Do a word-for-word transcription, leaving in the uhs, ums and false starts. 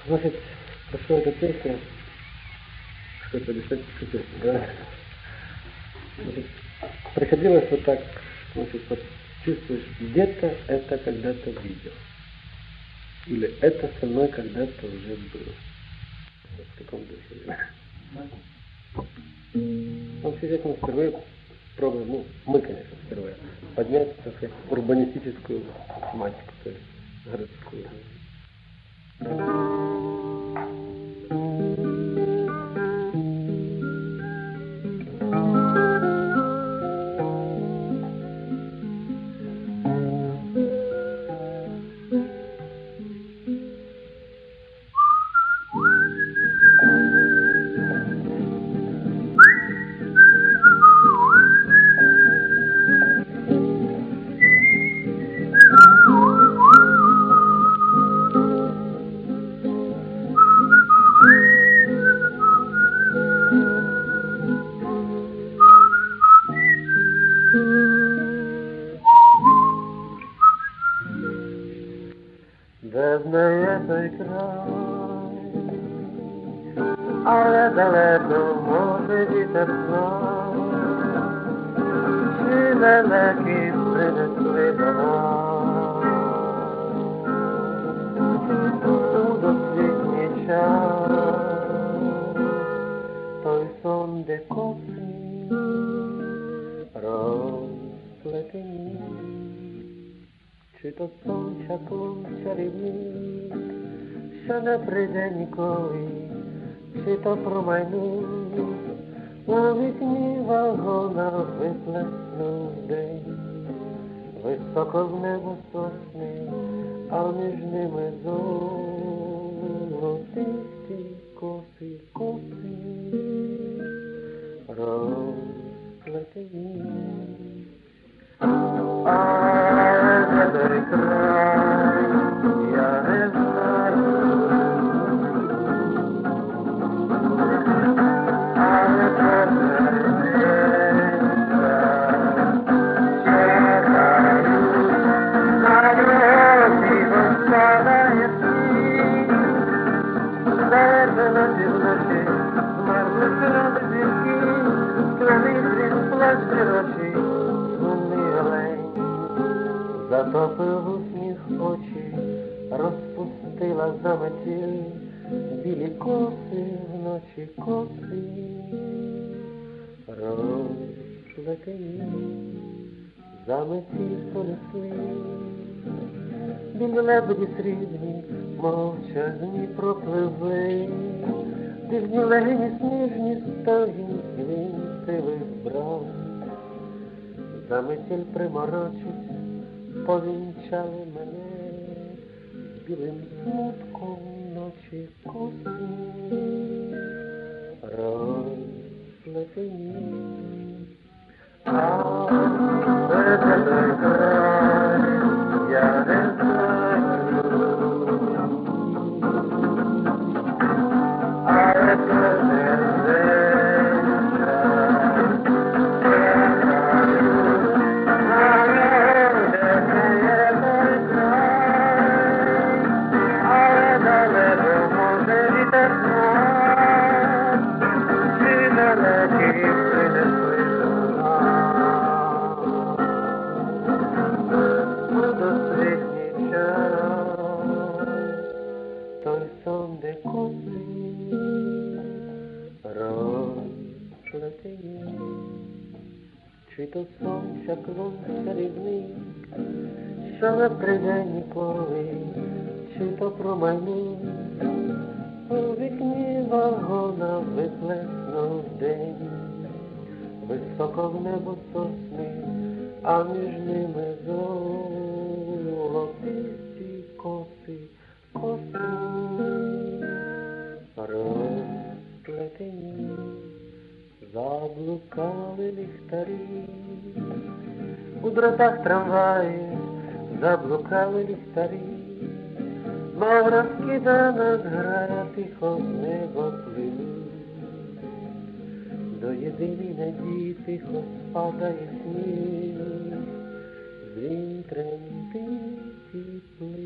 Значит, пошла эта песня, что-то решать, что-то, да. Значит, приходилось вот так, значит, вот чувствуешь, где-то это когда-то видел. Или это со мной когда-то уже было. Вот в таком духе. Ну, естественно, впервые пробуем, ну, мы, конечно, впервые, поднять, так сказать, урбанистическую тематику, то есть городскую. Безмежний край, але далеко може вітерно, чи лелеки принесли до нас у досвітній час той сон, де коси розплетені. Чи то сон чаклун чарівний, що не прийде ніколи, чи то промайнув у вікні вагона виплеснув день. Високо в небо сосни, а між ними золотисті коси, коси розплетені. Той край, я не знаю, але серденька чекаю, на дорозі розпадає сніг, звернена півночі, змерзли крати зірки, скляний дрін плаче рочі, сумний олень. Затопив у сніг очі, розпустила заметіль, білі коси вночі коси розплетені, заметіль понесли, білі лебеді срібні, мовчазні пропливли, дивні легені сніжні стогін він сили збрав, заметіль приморочить, повінчали мене з білим смутком ночі коси розплетені. А де той край, я не знаю, але серденька той сон, де коси розплетені. Чи то сон чаклун чарівний, що не прийде ніколи, чи то промайнув у вікні вагона виплеснув день. Високо в небо сосни, а між ними золотисті коси, коси розплетені. Заблукали ліхтарі у дротах трамваї, заблукали ліхтарі, мов розкидана зграя тихо з неба пливуть. До єдиній надії тихо спадає сніг, дзвін тремтить і плив.